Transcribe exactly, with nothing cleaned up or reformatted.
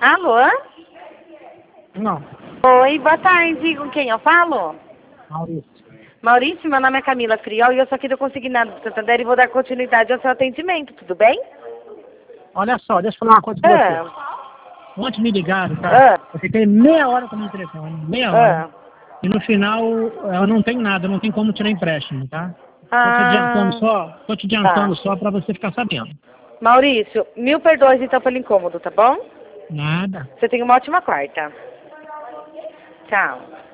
Alô? Não. Oi, boa tarde. Com quem eu falo? Maurício. Maurício, meu nome é Camila Friol e eu sou aqui do Consignado do Santander e vou dar continuidade ao seu atendimento, tudo bem? Olha só, deixa eu falar uma coisa com Ah, você. Ontem me ligaram, tá? ah, Eu fiquei meia hora com o meu telefone, meia hora. ah. E no final eu não tenho nada, não tem como tirar empréstimo, tá? Tô te adiantando Ah, só, tô te tá. adiantando só pra você ficar sabendo. Maurício, mil perdões então pelo incômodo, tá bom? Nada. Você tem uma ótima quarta. Tchau.